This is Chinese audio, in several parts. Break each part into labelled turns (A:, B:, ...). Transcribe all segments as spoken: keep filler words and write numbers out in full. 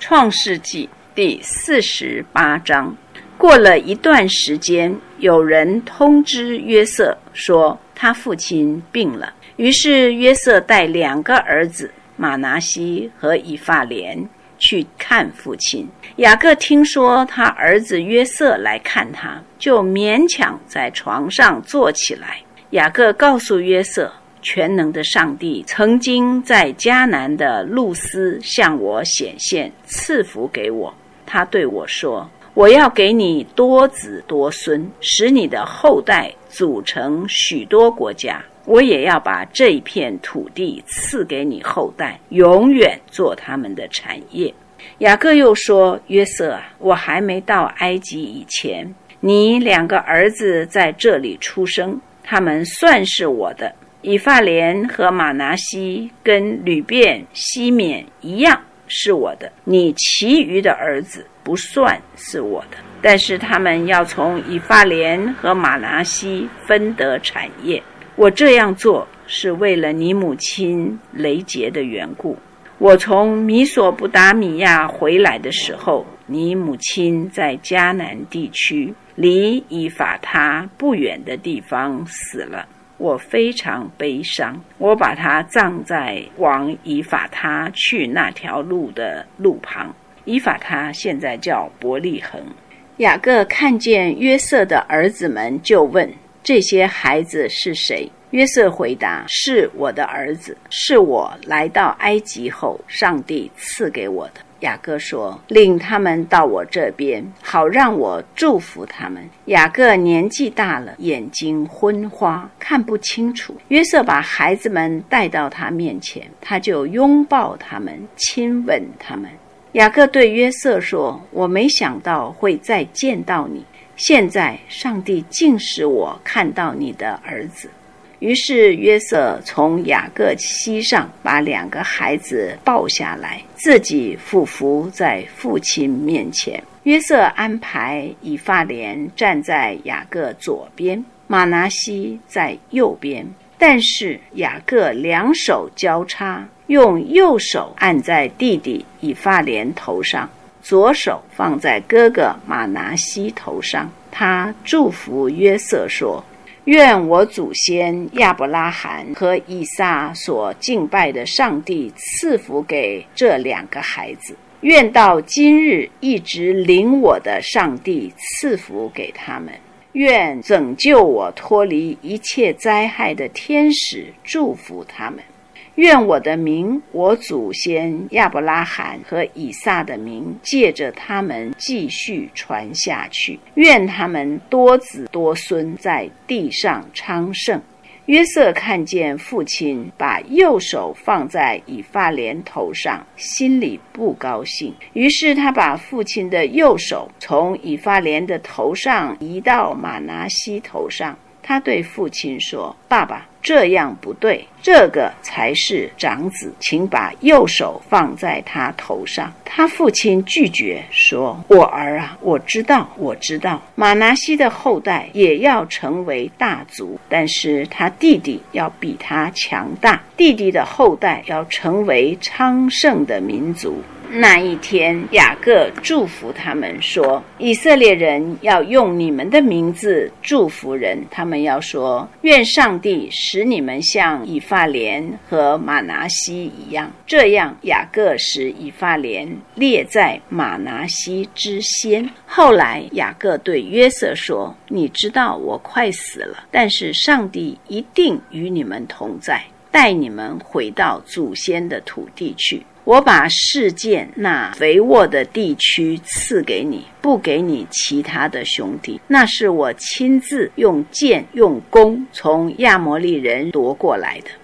A: 创世纪第四十八章。过了一段时间，有人通知约瑟说他父亲病了，于是约瑟带两个儿子马拿西和以法莲去看父亲。雅各听说他儿子约瑟来看他，就勉强在床上坐起来。雅各告诉约瑟，全能的上帝曾经在迦南的路斯向我显现，赐福给我。他对我说，我要给你多子多孙，使你的后代组成许多国家。我也要把这一片土地赐给你后代，永远做他们的产业。雅各又说，约瑟啊，我还没到埃及以前，你两个儿子在这里出生，他们算是我的。以法莲和马拿西跟吕便、西缅一样是我的，你其余的儿子不算是我的，但是他们要从以法莲和马拿西分得产业。我这样做是为了你母亲雷结的缘故。我从米索不达米亚回来的时候，你母亲在迦南地区离以法他不远的地方死了，我非常悲伤。我把她葬在往以法他去那条路的路旁，以法他现在叫伯利恒。雅各看见约瑟的儿子们，就问，这些孩子是谁？约瑟回答，是我的儿子，是我来到埃及后上帝赐给我的。雅各说，领他们到我这边，好让我祝福他们。雅各年纪大了，眼睛昏花，看不清楚。约瑟把孩子们带到他面前，他就拥抱他们，亲吻他们。雅各对约瑟说，我没想到会再见到你，现在上帝竟使我看到你的儿子。于是约瑟从雅各膝上把两个孩子抱下来，自己俯伏在父亲面前。约瑟安排以法莲站在雅各左边，马拿西在右边，但是雅各两手交叉，用右手按在弟弟以法莲头上，左手放在哥哥马拿西头上。他祝福约瑟说，愿我祖先亚伯拉罕和以撒所敬拜的上帝赐福给这两个孩子，愿到今日一直领我的上帝赐福给他们，愿拯救我脱离一切灾害的天使祝福他们，愿我的名，我祖先亚伯拉罕和以撒的名，借着他们继续传下去，愿他们多子多孙，在地上昌盛。约瑟看见父亲把右手放在以法莲头上，心里不高兴，于是他把父亲的右手从以法莲的头上移到马拿西头上。他对父亲说，爸爸，这样不对，这个才是长子，请把右手放在他头上。他父亲拒绝说，我儿啊，我知道我知道，马拿西的后代也要成为大族，但是他弟弟要比他强大，弟弟的后代要成为昌盛的民族。那一天，雅各祝福他们说，以色列人要用你们的名字祝福人，他们要说，愿上帝使你们像以法莲和马拿西一样。这样雅各使以法莲列在马拿西之先。后来雅各对约瑟说，你知道我快死了，但是上帝一定与你们同在，带你们回到祖先的土地去。我把示剑那肥沃的地区赐给你，不给你其他的兄弟，那是我亲自用剑用弓从亚摩利人夺过来的。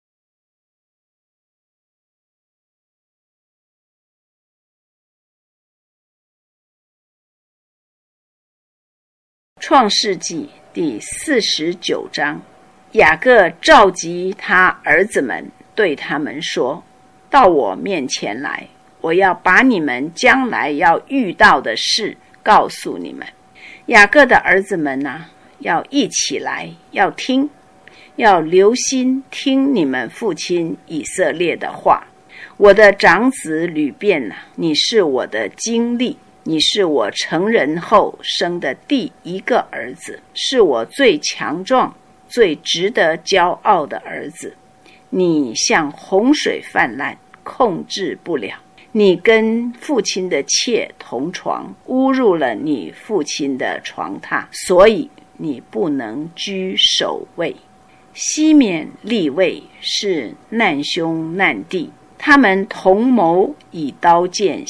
A: 创世纪第四十九章。雅各召集他儿子们，对他们说，到我面前来，我要把你们将来要遇到的事告诉你们。雅各的儿子们啊，要一起来，要听，要留心听你们父亲以色列的话。 我的长子吕便啊，你是我的经历，你是我成人后生的第一个儿子，是我最强壮、最值得骄傲的儿子。你像洪水泛滥，控制不了。你跟父亲的妾同床，污入了你父亲的床榻，所以你不能居首位。西缅利位是难兄难弟，他们同谋以刀剑